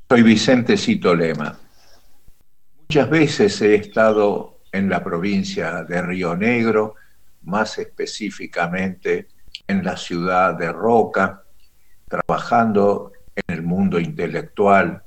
Soy Vicente Cito Lema. Muchas veces he estado en la provincia de Río Negro, más específicamente en la ciudad de Roca, trabajando en el mundo intelectual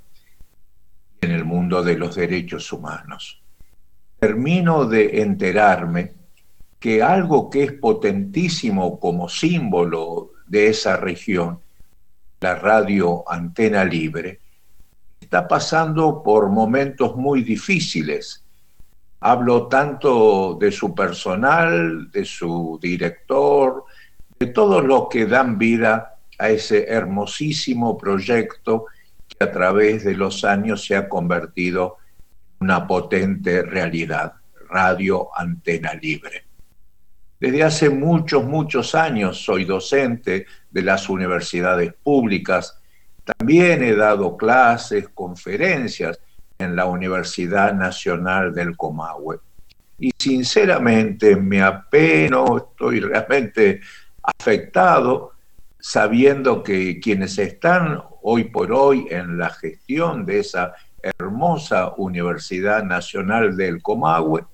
y en el mundo de los derechos humanos. Termino de enterarme que algo que es potentísimo como símbolo de esa región, la radio Antena Libre, está pasando por momentos muy difíciles. Hablo tanto de su personal, de su director, de todos los que dan vida a ese hermosísimo proyecto que a través de los años se ha convertido en una potente realidad, Radio Antena Libre. Desde hace muchos años soy docente de las universidades públicas. También he dado clases, conferencias en la Universidad Nacional del Comahue. Y sinceramente me apeno, estoy realmente afectado sabiendo que quienes están hoy por hoy en la gestión de esa hermosa Universidad Nacional del Comahue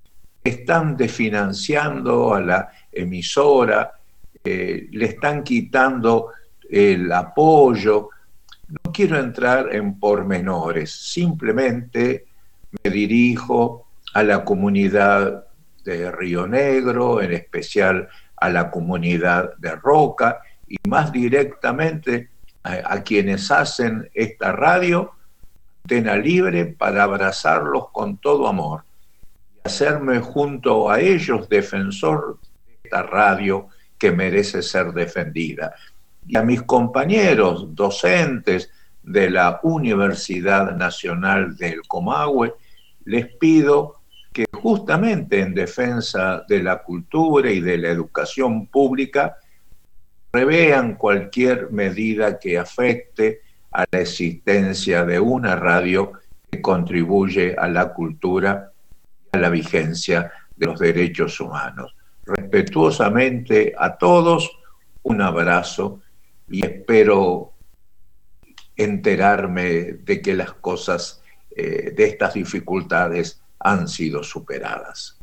están desfinanciando a la emisora, le están quitando el apoyo. No quiero entrar en pormenores, simplemente me dirijo a la comunidad de Río Negro, en especial a la comunidad de Roca, y más directamente a quienes hacen esta radio, Antena Libre, para abrazarlos con todo amor y hacerme junto a ellos defensor de esta radio que merece ser defendida. Y a mis compañeros docentes de la Universidad Nacional del Comahue, les pido que justamente en defensa de la cultura y de la educación pública revean cualquier medida que afecte a la existencia de una radio que contribuye a la cultura y a la vigencia de los derechos humanos. Respetuosamente a todos, un abrazo y espero enterarme de que las cosas de estas dificultades han sido superadas.